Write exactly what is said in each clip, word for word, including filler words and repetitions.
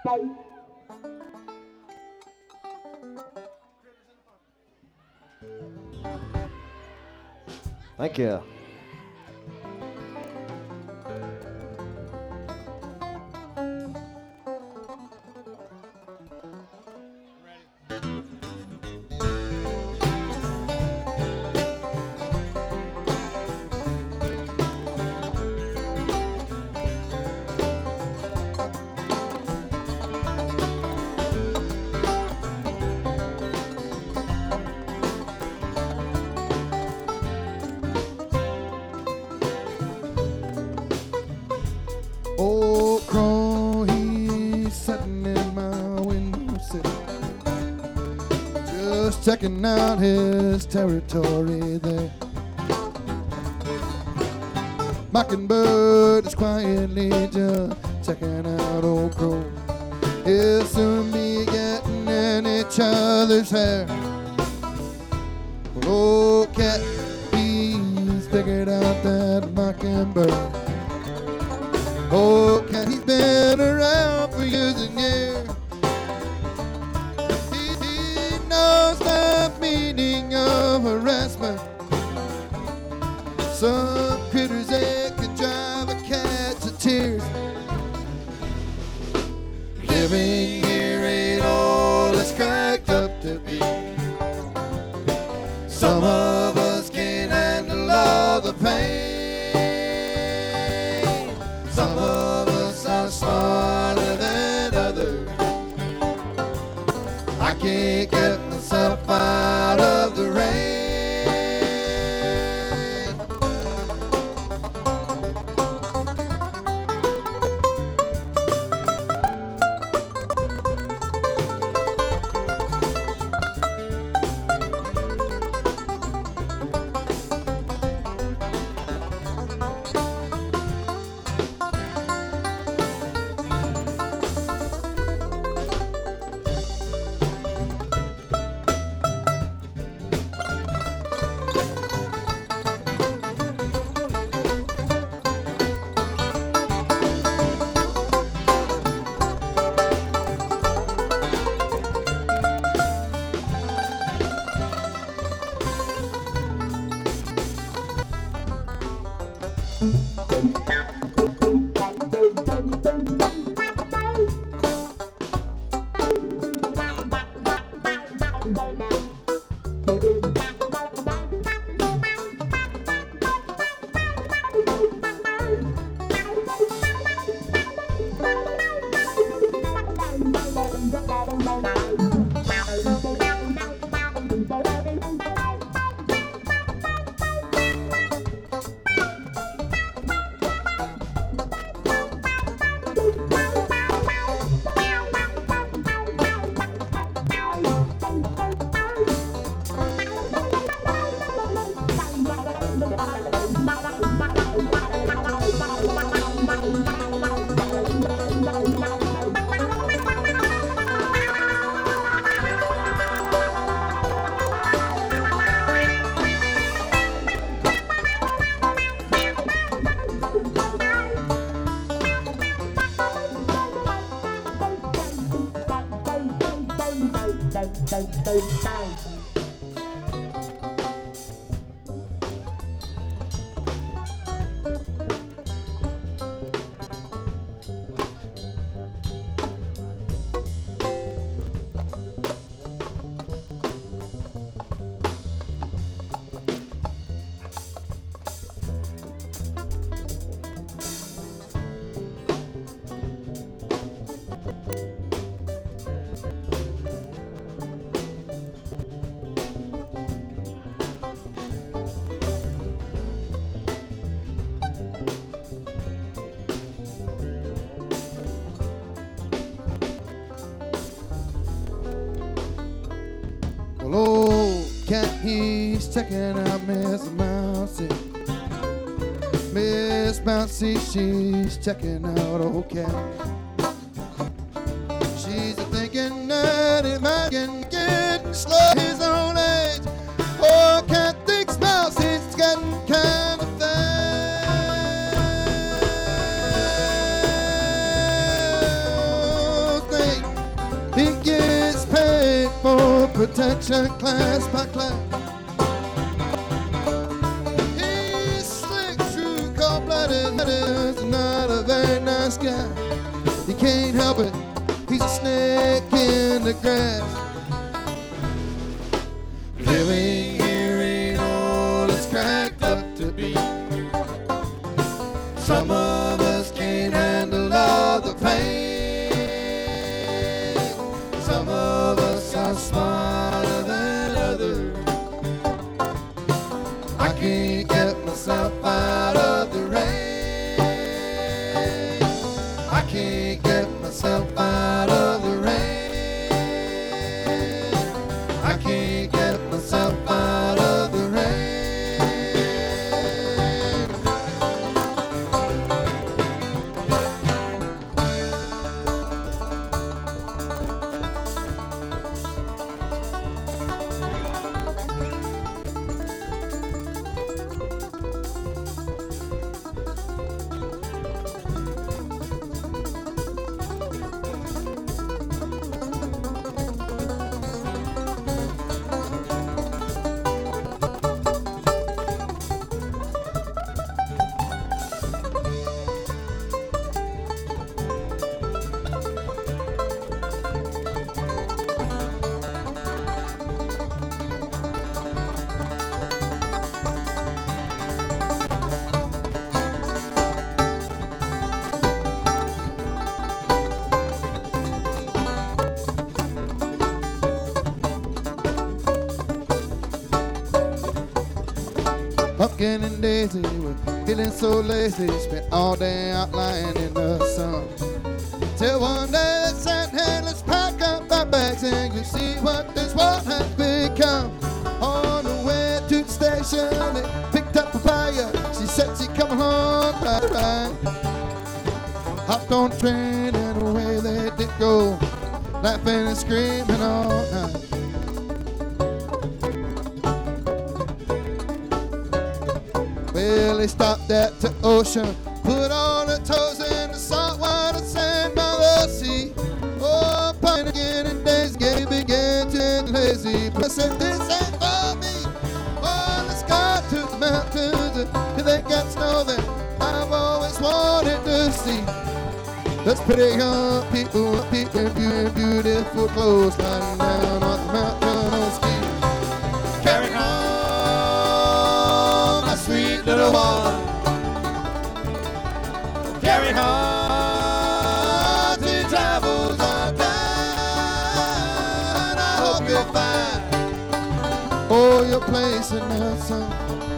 Thank you. Old crow, he's sitting in my windowsill, just checking out his territory there. Mockingbird is quietly just checking out old crow. He'll soon be getting in each other's hair. Well, old cat, he's figured out that mockingbird. Oh, cat, he's been around for years and years. He, he knows the meaning of harassment. Some critters, they can drive a cat to tears. Living here ain't all it's cracked up to be. Some of us can't handle all the pain. Some of us are smarter than others. I can't get myself out of the rain. He's checking out Miss Mousie. Miss Mousie, she's checking out old cat. She's thinking that it might get slow his own age. Old cat thinks Mousie's getting kind of thin. protection class by class. He's slick, true, cold-blooded, not a very nice guy. He can't help it, he's a snake in the grass. Living here ain't all it's cracked up to be. Some of us can't handle all the pain. Some of us are smarter than others. I can't get myself out of the rain. I can't get myself out of the rain. I can't get myself out of the rain. Pumpkin and Daisy were feeling so lazy, spent all day out lying in the sun. Till one day they said, hey, let's pack up our bags and you see what this world has become. On the way to the station, they picked up Papaya. She said she'd come home right, right. Hopped on the train and away they did go, laughing and screaming all night. Well, they stopped at the ocean, put all their toes in the saltwater sand by the sea. Oh, pumpkin again and days gay began to get lazy. But I said, this ain't for me. Oh, let's go to the mountains till they got snow that I've always wanted to see. Let's pretty young people, people in beautiful clothes, lying down on the mountain on ski. Carry on, my sweet little one. Carry on, to travels are done. I hope you'll find oh, your place in the sun.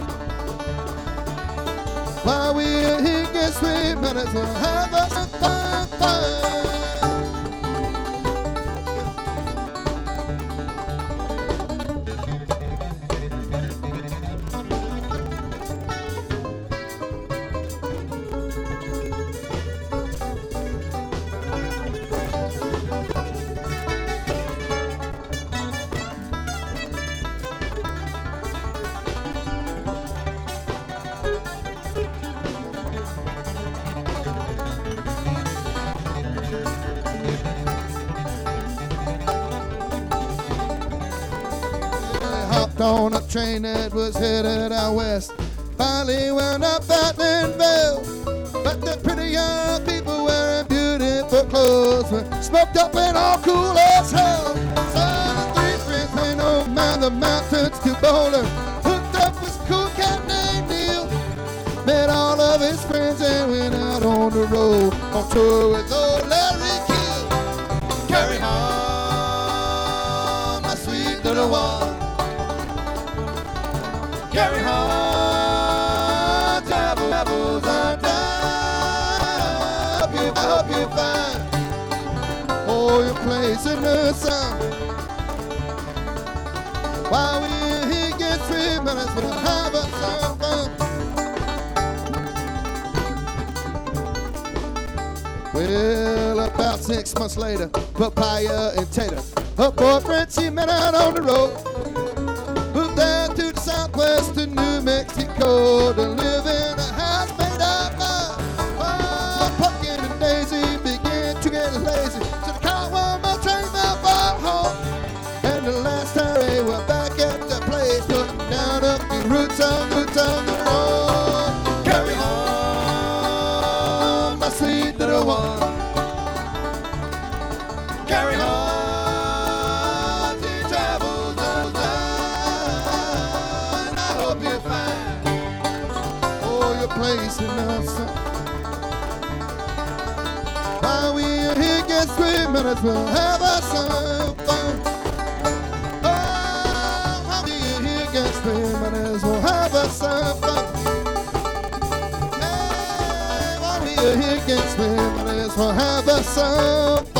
While we're here, guess we might as well have a fun, fun. On a train that was headed out west, finally wound up at Linville. But the pretty young people wearing beautiful clothes were smoked up and all cool as hell. So the three friends went over the mountains to Boulder, hooked up with a cool cat named Neil. Met all of his friends and went out on the road on tour with old Larry Kill. Carry on, my sweet little one. Carry on, travels are done. I hope you find oh, your place in the sun. While we're here, get three minutes, we'll have a some fun. Well, about six months later, Papaya and Tater, her boyfriend, she met out on the road. Moved down to the southwest to New Mexico to live in a house made of mud. Oh, Pumpkin and Daisy began to get lazy, so the car one more train out for home. And the last your place in us. While we are here, get three minutes, we'll have us some fun. Oh, while we are here, get three minutes, we'll have us some fun. Hey, while we are here, get three minutes, we'll have us some fun.